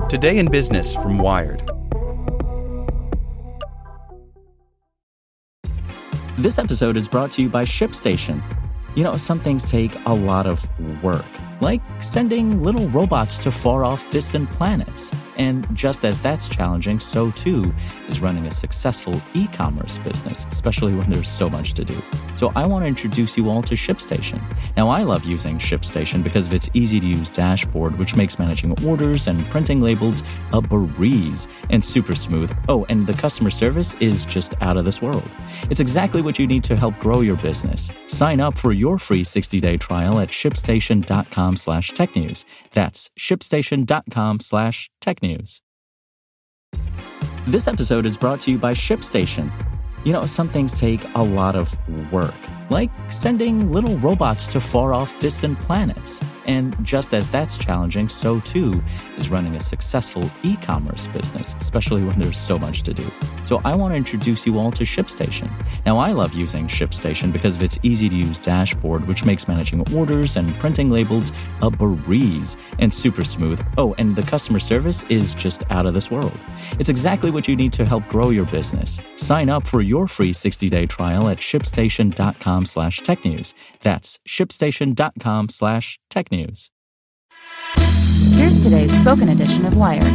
Today in Business from Wired. This episode is brought to you by ShipStation. You know, some things take a lot of work, like sending little robots to far-off distant planets. And just as that's challenging, so too is running a successful e-commerce business, especially when there's so much to do. So I want to introduce you all to ShipStation. Now, I love using ShipStation because of its easy-to-use dashboard, which makes managing orders and printing labels a breeze and super smooth. Oh, and the customer service is just out of this world. It's exactly what you need to help grow your business. Sign up for your free 60-day trial at shipstation.com/technews. That's shipstation.com/technews. This episode is brought to you by ShipStation. You know, some things take a lot of work, like sending little robots to far-off distant planets. And just as that's challenging, so too is running a successful e-commerce business, especially when there's so much to do. So I want to introduce you all to ShipStation. Now, I love using ShipStation because of its easy-to-use dashboard, which makes managing orders and printing labels a breeze and super smooth. Oh, and the customer service is just out of this world. It's exactly what you need to help grow your business. Sign up for your free 60-day trial at shipstation.com/technews. That's shipstation.com/technews. Here's today's spoken edition of Wired.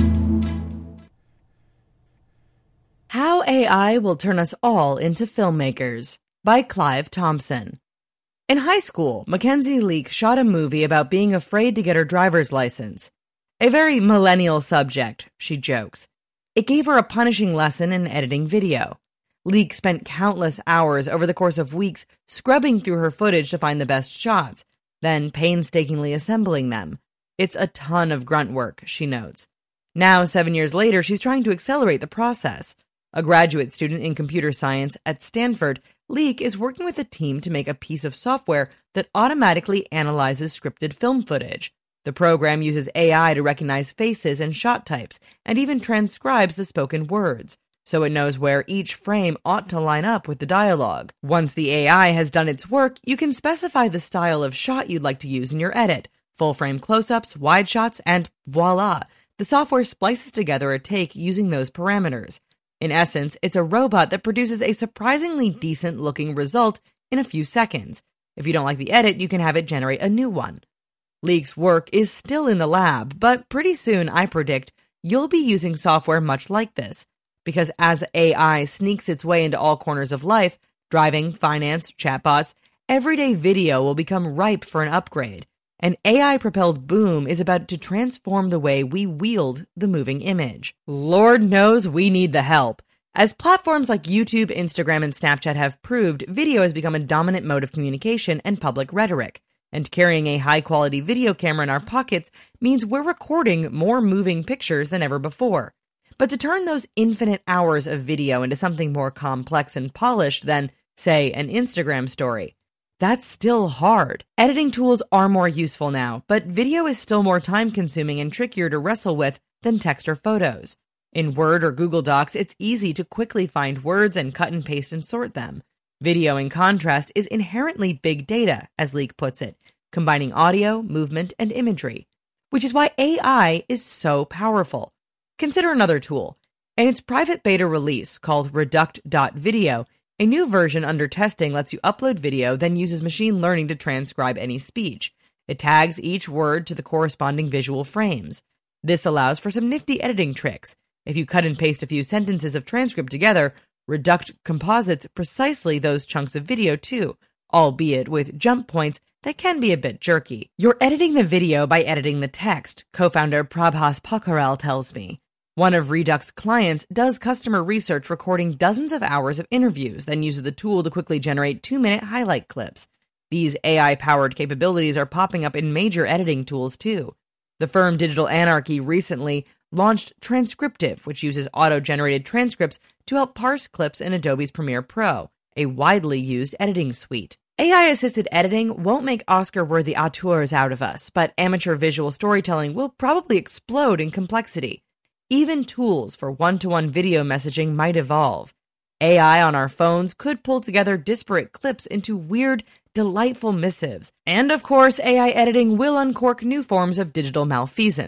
How AI Will Turn Us All into Filmmakers by Clive Thompson. In high school, Mackenzie Leak shot a movie about being afraid to get her driver's license. A very millennial subject, she jokes. It gave her a punishing lesson in editing video. Leak spent countless hours over the course of weeks scrubbing through her footage to find the best shots, then painstakingly assembling them. It's a ton of grunt work, she notes. Now, 7 years later, she's trying to accelerate the process. A graduate student in computer science at Stanford, Leak is working with a team to make a piece of software that automatically analyzes scripted film footage. The program uses AI to recognize faces and shot types, and even transcribes the spoken words, so it knows where each frame ought to line up with the dialogue. Once the AI has done its work, you can specify the style of shot you'd like to use in your edit, full-frame close-ups, wide shots, and voila! The software splices together a take using those parameters. In essence, it's a robot that produces a surprisingly decent-looking result in a few seconds. If you don't like the edit, you can have it generate a new one. Leak's work is still in the lab, but pretty soon, I predict, you'll be using software much like this. Because as AI sneaks its way into all corners of life, driving, finance, chatbots, everyday video will become ripe for an upgrade. An AI-propelled boom is about to transform the way we wield the moving image. Lord knows we need the help. As platforms like YouTube, Instagram, and Snapchat have proved, video has become a dominant mode of communication and public rhetoric. And carrying a high-quality video camera in our pockets means we're recording more moving pictures than ever before. But to turn those infinite hours of video into something more complex and polished than, say, an Instagram story, that's still hard. Editing tools are more useful now, but video is still more time-consuming and trickier to wrestle with than text or photos. In Word or Google Docs, it's easy to quickly find words and cut and paste and sort them. Video, in contrast, is inherently big data, as Leak puts it, combining audio, movement, and imagery, which is why AI is so powerful. Consider another tool. In its private beta release called Reduct.video, a new version under testing lets you upload video, then uses machine learning to transcribe any speech. It tags each word to the corresponding visual frames. This allows for some nifty editing tricks. If you cut and paste a few sentences of transcript together, Reduct composites precisely those chunks of video too, albeit with jump points that can be a bit jerky. You're editing the video by editing the text, co-founder Prabhas Pokharel tells me. One of Reduct's clients does customer research recording dozens of hours of interviews, then uses the tool to quickly generate 2-minute highlight clips. These AI-powered capabilities are popping up in major editing tools too. The firm Digital Anarchy recently launched Transcriptive, which uses auto-generated transcripts to help parse clips in Adobe's Premiere Pro, a widely used editing suite. AI-assisted editing won't make Oscar-worthy auteurs out of us, but amateur visual storytelling will probably explode in complexity. Even tools for one-to-one video messaging might evolve. AI on our phones could pull together disparate clips into weird, delightful missives. And of course, AI editing will uncork new forms of digital malfeasance.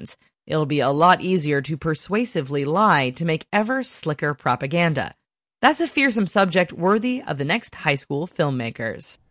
It'll be a lot easier to persuasively lie to make ever slicker propaganda. That's a fearsome subject worthy of the next high school filmmakers.